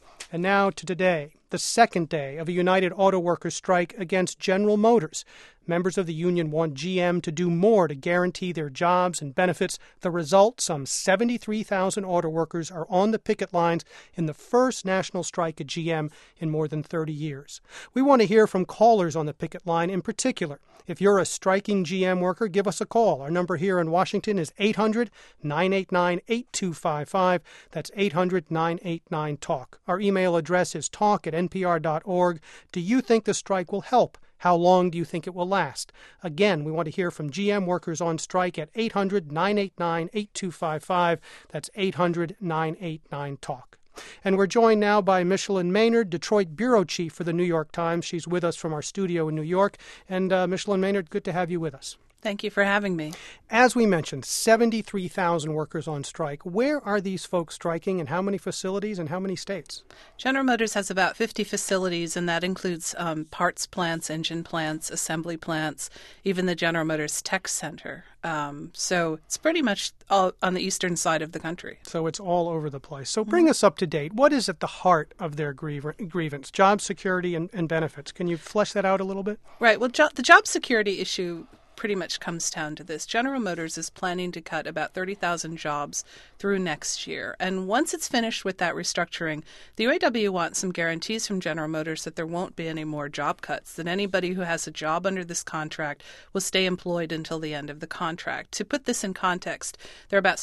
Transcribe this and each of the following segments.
And now to today, the second day of a United Auto Workers strike against General Motors. Members of the union want GM to do more to guarantee their jobs and benefits. The result, some 73,000 auto workers are on the picket lines in the first national strike at GM in more than 30 years. We want to hear from callers on the picket line in particular. If you're a striking GM worker, give us a call. Our number here in Washington is 800-989-8255. That's 800-989-TALK. Our email address is talk@npr.org. Do you think the strike will help? How long do you think it will last? Again, we want to hear from GM workers on strike at 800-989-8255. That's 800-989-TALK. And we're joined now by Micheline Maynard, Detroit bureau chief for the New York Times. She's with us from our studio in New York. And Micheline Maynard, good to have you with us. Thank you for having me. As we mentioned, 73,000 workers on strike. Where are these folks striking, and how many facilities and how many states? General Motors has about 50 facilities, and that includes parts plants, engine plants, assembly plants, even the General Motors Tech Center. So it's pretty much all on the eastern side of the country. So it's all over the place. So bring us up to date. What is at the heart of their grievance? Job security and benefits. Can you flesh that out a little bit? Right. Well, the job security issue pretty much comes down to this. General Motors is planning to cut about 30,000 jobs through next year. And once it's finished with that restructuring, the UAW wants some guarantees from General Motors that there won't be any more job cuts, that anybody who has a job under this contract will stay employed until the end of the contract. To put this in context, there are about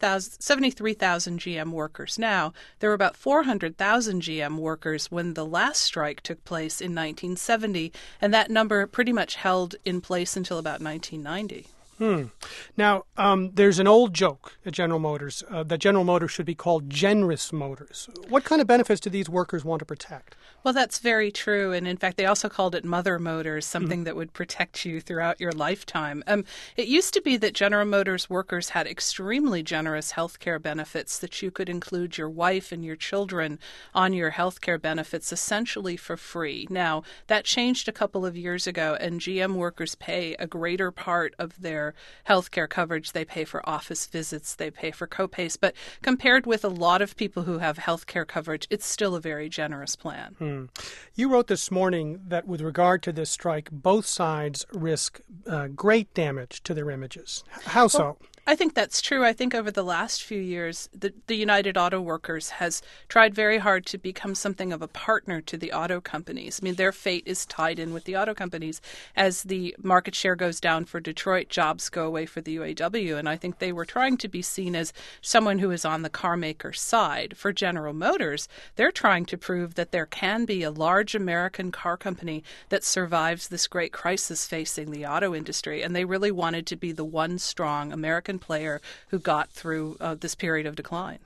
73,000 GM workers now. There were about 400,000 GM workers when the last strike took place in 1970, and that number pretty much held in place until about 1990. Now, there's an old joke at General Motors that General Motors should be called Generous Motors. What kind of benefits do these workers want to protect? Well, that's very true. And in fact, they also called it Mother Motors, something that would protect you throughout your lifetime. It used to be that General Motors workers had extremely generous health care benefits, that you could include your wife and your children on your health care benefits essentially for free. Now, that changed a couple of years ago, and GM workers pay a greater part of their health care coverage. They pay for office visits, they pay for copays. But compared with a lot of people who have health care coverage, it's still a very generous plan. You wrote this morning that with regard to this strike, both sides risk great damage to their images. How so? I think that's true. I think over the last few years, the United Auto Workers has tried very hard to become something of a partner to the auto companies. I mean, their fate is tied in with the auto companies. As the market share goes down for Detroit, jobs go away for the UAW. And I think they were trying to be seen as someone who is on the car maker's side. For General Motors, they're trying to prove that there can be a large American car company that survives this great crisis facing the auto industry. And they really wanted to be the one strong American player who got through this period of decline.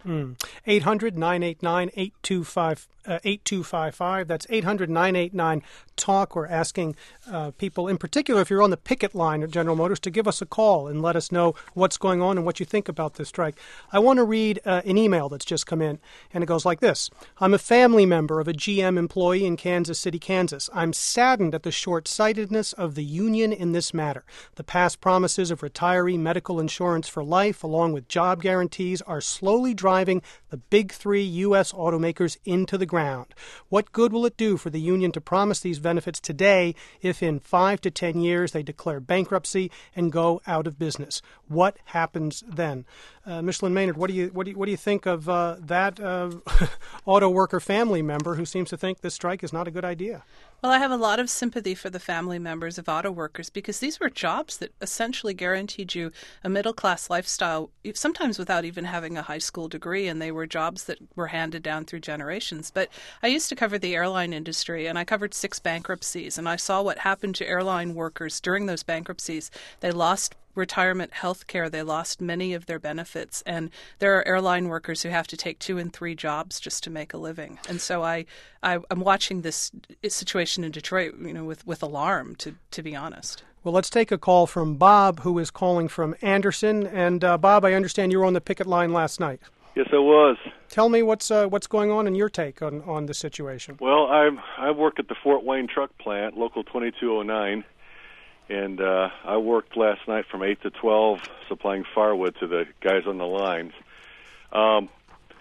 800-989-8255. That's 800-989-TALK. We're asking people, in particular, if you're on the picket line at General Motors, to give us a call and let us know what's going on and what you think about this strike. I want to read an email that's just come in, and it goes like this. I'm a family member of a GM employee in Kansas City, Kansas. I'm saddened at the short-sightedness of the union in this matter. The past promises of retiree medical insurance for life, along with job guarantees, are slowly driving the big three U.S. automakers into the ground. What good will it do for the union to promise these benefits today if in 5 to 10 years they declare bankruptcy and go out of business? What happens then? Micheline Maynard, what do you think of that auto worker family member who seems to think this strike is not a good idea? Well, I have a lot of sympathy for the family members of auto workers because these were jobs that essentially guaranteed you a middle-class lifestyle, sometimes without even having a high school degree, and they were jobs that were handed down through generations. But I used to cover the airline industry, and I covered 6 bankruptcies, and I saw what happened to airline workers during those bankruptcies. They lost retirement health care. They lost many of their benefits. And there are airline workers who have to take 2 and 3 jobs just to make a living. And so I'm watching this situation in Detroit, with alarm, to be honest. Well, let's take a call from Bob, who is calling from Anderson. And Bob, I understand you were on the picket line last night. Yes, I was. Tell me what's going on in your take on the situation. Well, I work at the Fort Wayne truck plant, Local 2209. And I worked last night from 8 to 12 supplying firewood to the guys on the lines.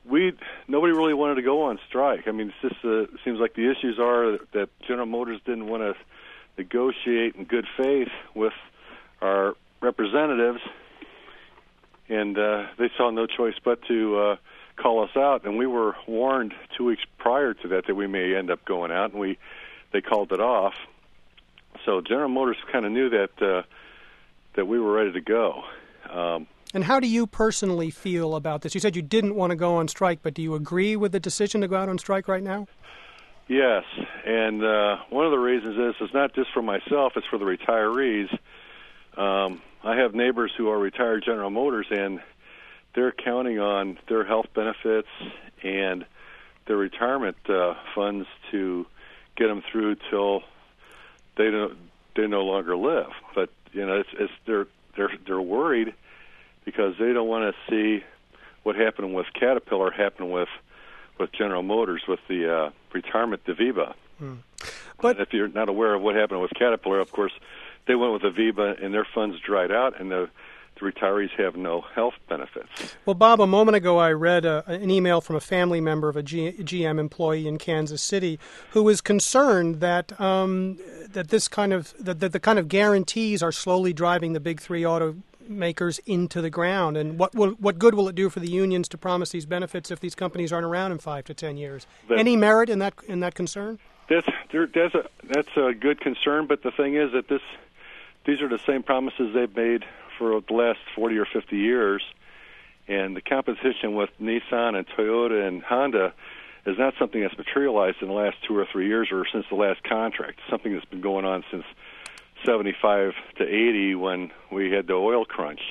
nobody really wanted to go on strike. I mean, it's just seems like the issues are that General Motors didn't want to negotiate in good faith with our representatives, and they saw no choice but to call us out. And we were warned 2 weeks prior to that we may end up going out, and they called it off. So General Motors kind of knew that we were ready to go. And how do you personally feel about this? You said you didn't want to go on strike, but do you agree with the decision to go out on strike right now? Yes, and one of the reasons is it's not just for myself, it's for the retirees. I have neighbors who are retired General Motors, and they're counting on their health benefits and their retirement funds to get them through till they no longer live. But they're worried because they don't want to see what happened with Caterpillar happen with General Motors with the retirement Aviva. But and if you're not aware of what happened with Caterpillar, of course, they went with Aviva and their funds dried out, and the retirees have no health benefits. Well, Bob, a moment ago I read an email from a family member of a GM employee in Kansas City who is concerned that that the kind of guarantees are slowly driving the big three automakers into the ground. And what good will it do for the unions to promise these benefits if these companies aren't around in 5 to 10 years? Any merit in that concern? That's a good concern, but the thing is that these are the same promises they've made for the last 40 or 50 years, and the competition with Nissan and Toyota and Honda is not something that's materialized in the last 2 or 3 years or since the last contract. It's something that's been going on since 75 to 80 when we had the oil crunch.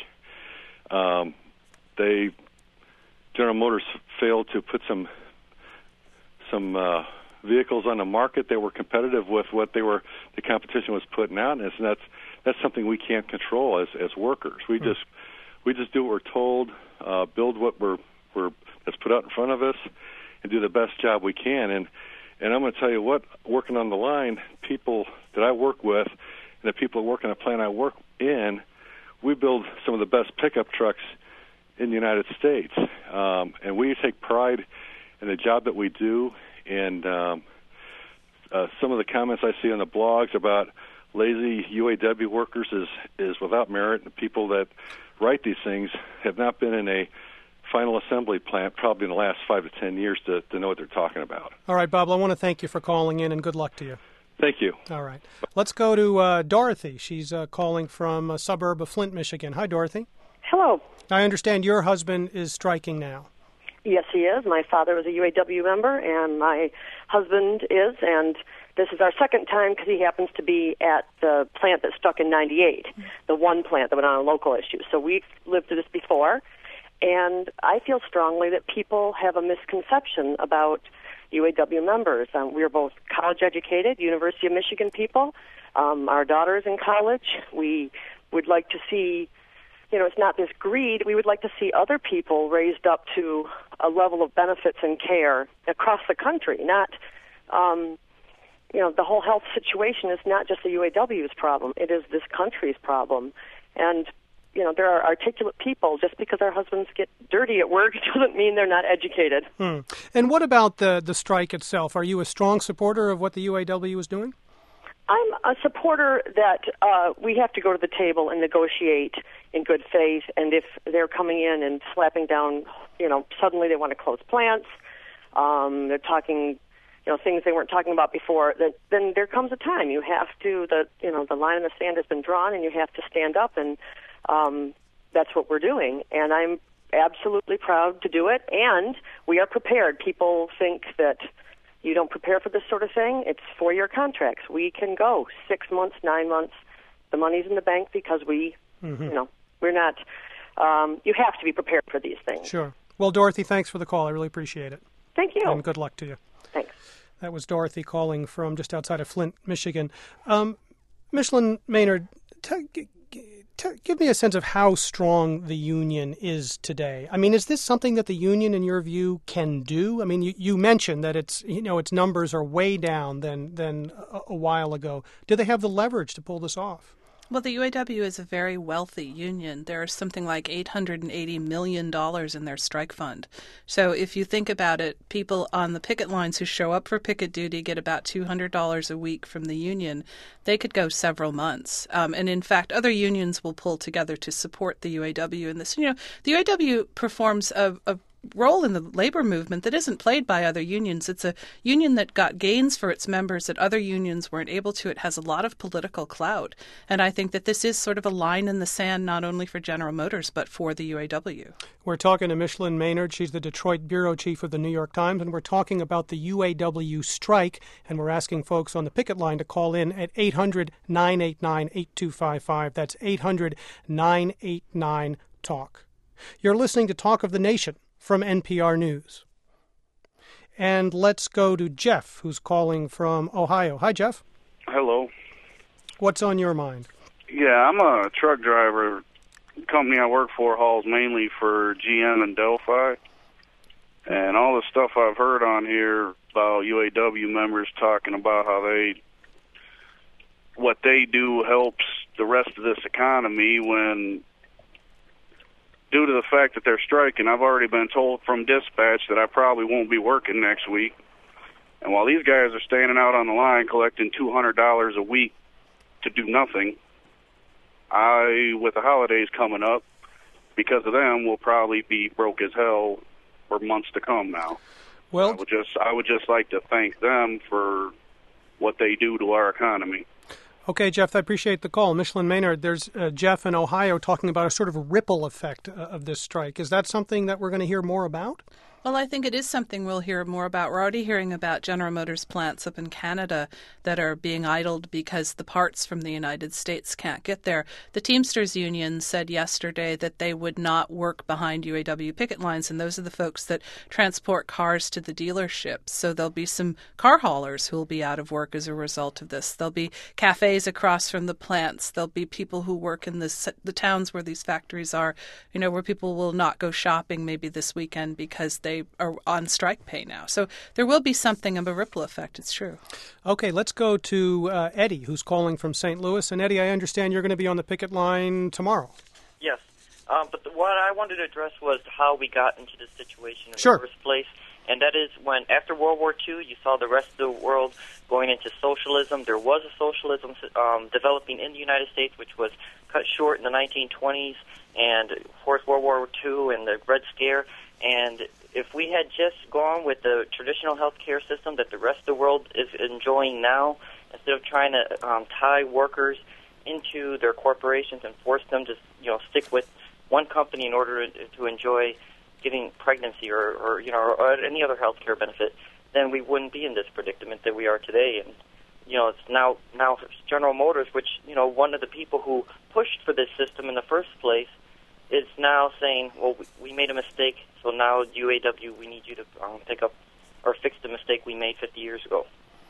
General Motors failed to put some vehicles on the market that were competitive with what the competition was putting out, and that's something we can't control as workers. We just do what we're told, build what that's put out in front of us, and do the best job we can. And I'm going to tell you what, working on the line, people that I work with, and the people that work in the plant I work in, we build some of the best pickup trucks in the United States, and we take pride in the job that we do. And some of the comments I see on the blogs about lazy UAW workers is without merit. The people that write these things have not been in a final assembly plant probably in the last 5 to 10 years to know what they're talking about. All right, Bob, I want to thank you for calling in, and good luck to you. Thank you. All right. Let's go to Dorothy. She's calling from a suburb of Flint, Michigan. Hi, Dorothy. Hello. I understand your husband is striking now. Yes, he is. My father was a UAW member, and my husband is, and this is our second time because he happens to be at the plant that stuck in 98, the one plant that went on a local issue. So we've lived through this before, and I feel strongly that people have a misconception about UAW members. We're both college-educated, University of Michigan people. Our daughter's in college. We would like to see, it's not this greed. We would like to see other people raised up to a level of benefits and care across the country. Not, the whole health situation is not just the UAW's problem. It is this country's problem. And, there are articulate people. Just because our husbands get dirty at work doesn't mean they're not educated. And what about the strike itself? Are you a strong supporter of what the UAW is doing? I'm a supporter that we have to go to the table and negotiate in good faith, and if they're coming in and slapping down, suddenly they want to close plants, they're talking, things they weren't talking about before, then there comes a time you have to, the line in the sand has been drawn, and you have to stand up, and that's what we're doing. And I'm absolutely proud to do it, and we are prepared. People think that you don't prepare for this sort of thing. It's 4-year contracts. We can go 6 months, 9 months. The money's in the bank because we're not, you have to be prepared for these things. Sure. Well, Dorothy, thanks for the call. I really appreciate it. Thank you. And good luck to you. Thanks. That was Dorothy calling from just outside of Flint, Michigan. Michelin Maynard, give me a sense of how strong the union is today. I mean, is this something that the union, in your view, can do? I mean, you mentioned that its numbers are way down than a while ago. Do they have the leverage to pull this off? Well, the UAW is a very wealthy union. There's something like $880 million in their strike fund. So if you think about it, people on the picket lines who show up for picket duty get about $200 a week from the union. They could go several months. And in fact, other unions will pull together to support the UAW in this. The UAW performs a role in the labor movement that isn't played by other unions. It's a union that got gains for its members that other unions weren't able to. It has a lot of political clout. And I think that this is sort of a line in the sand, not only for General Motors, but for the UAW. We're talking to Micheline Maynard. She's the Detroit bureau chief of the New York Times, and we're talking about the UAW strike, and we're asking folks on the picket line to call in at 800-989-8255. That's 800-989-TALK. You're listening to Talk of the Nation from NPR News. And let's go to Jeff, who's calling from Ohio. Hi, Jeff. Hello. What's on your mind? Yeah, I'm a truck driver. The company I work for hauls mainly for GM and Delphi. And all the stuff I've heard on here about UAW members talking about how what they do helps the rest of this economy when, due to the fact that they're striking, I've already been told from dispatch that I probably won't be working next week. And while these guys are standing out on the line collecting $200 a week to do nothing, with the holidays coming up, because of them, will probably be broke as hell for months to come now. Well, I would just like to thank them for what they do to our economy. Okay, Jeff, I appreciate the call. Micheline Maynard, there's Jeff in Ohio talking about a sort of a ripple effect of this strike. Is that something that we're going to hear more about? Well, I think it is something we'll hear more about. We're already hearing about General Motors plants up in Canada that are being idled because the parts from the United States can't get there. The Teamsters Union said yesterday that they would not work behind UAW picket lines, and those are the folks that transport cars to the dealerships. So there'll be some car haulers who will be out of work as a result of this. There'll be cafes across from the plants. There'll be people who work in the towns where these factories are, where people will not go shopping maybe this weekend because they are on strike pay now. So there will be something of a ripple effect, it's true. Okay, let's go to Eddie, who's calling from St. Louis. And Eddie, I understand you're going to be on the picket line tomorrow. Yes, but what I wanted to address was how we got into this situation in the first place. And that is when, after World War II, you saw the rest of the world going into socialism. There was a socialism developing in the United States, which was cut short in the 1920s, and, of course, World War II and the Red Scare. And if we had just gone with the traditional healthcare system that the rest of the world is enjoying now, instead of trying to tie workers into their corporations and force them to stick with one company in order to enjoy getting pregnancy or any other healthcare benefit, then we wouldn't be in this predicament that we are today. And it's now General Motors, which one of the people who pushed for this system in the first place, is now saying, well, we made a mistake, so now UAW, we need you to pick up or fix the mistake we made 50 years ago.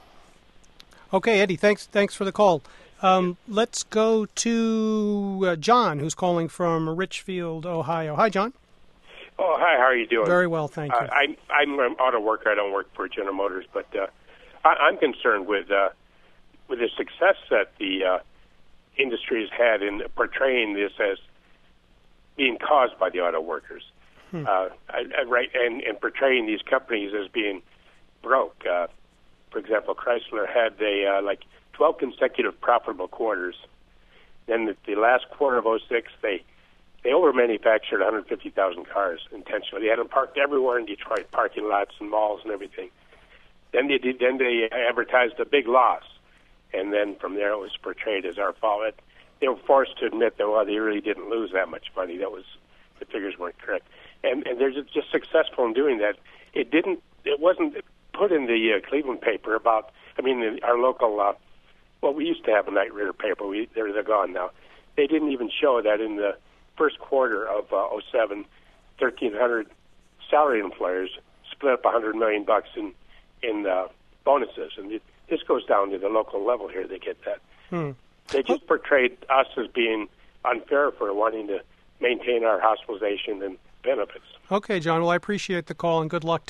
Okay, Eddie, thanks for the call. Let's go to John, who's calling from Richfield, Ohio. Hi, John. Oh, hi, how are you doing? Very well, thank you. I'm an auto worker. I don't work for General Motors, but I'm concerned with the success that the industry has had in portraying this as being caused by the auto workers, and portraying these companies as being broke. For example, Chrysler had 12 consecutive profitable quarters. Then the last quarter of 2006, they over-manufactured 150,000 cars intentionally. They had them parked everywhere in Detroit, parking lots and malls and everything. Then they advertised a big loss, and then from there it was portrayed as our fault. They were forced to admit that they really didn't lose that much money. The figures weren't correct, and they're just successful in doing that. It wasn't put in the Cleveland paper about. Our local. We used to have a Night Reader paper. They're gone now. They didn't even show that in the first quarter of 2007, 1,300 salaried employers split up $100 million in bonuses, and this goes down to the local level here. They get that. They just portrayed us as being unfair for wanting to maintain our hospitalization and benefits. Okay, John. Well, I appreciate the call, and good luck to you.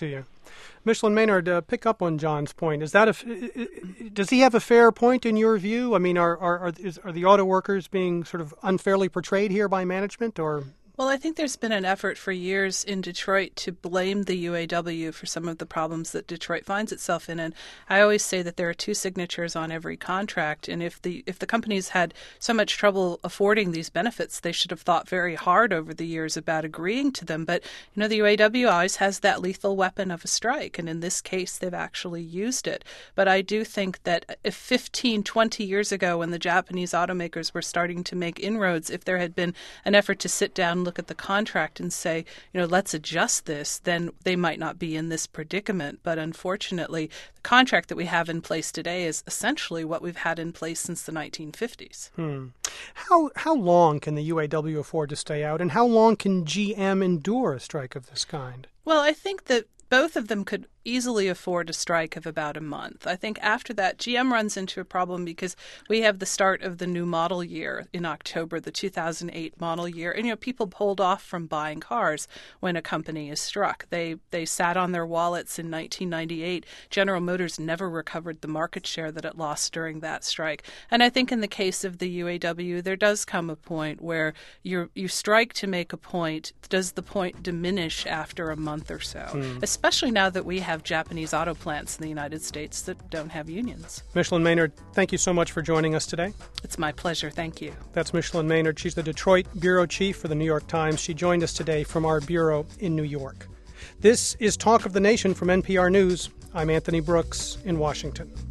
Michelin Maynard, pick up on John's point. Is that does he have a fair point in your view? I mean, are the auto workers being sort of unfairly portrayed here by management, or? Well, I think there's been an effort for years in Detroit to blame the UAW for some of the problems that Detroit finds itself in. And I always say that there are two signatures on every contract. And if the companies had so much trouble affording these benefits, they should have thought very hard over the years about agreeing to them. But, the UAW always has that lethal weapon of a strike. And in this case, they've actually used it. But I do think that if 15, 20 years ago, when the Japanese automakers were starting to make inroads, if there had been an effort to sit down, look at the contract and say, let's adjust this, then they might not be in this predicament. But unfortunately, the contract that we have in place today is essentially what we've had in place since the 1950s. How long can the UAW afford to stay out, and how long can GM endure a strike of this kind? Well, I think that both of them could easily afford a strike of about a month. I think after that, GM runs into a problem because we have the start of the new model year in October, the 2008 model year. And, people pulled off from buying cars when a company is struck. They sat on their wallets in 1998. General Motors never recovered the market share that it lost during that strike. And I think in the case of the UAW, there does come a point where you strike to make a point. Does the point diminish after a month or so? Especially now that we have Japanese auto plants in the United States that don't have unions. Michelin Maynard, thank you so much for joining us today. It's my pleasure. Thank you. That's Michelin Maynard. She's the Detroit bureau chief for the New York Times. She joined us today from our bureau in New York. This is Talk of the Nation from NPR News. I'm Anthony Brooks in Washington.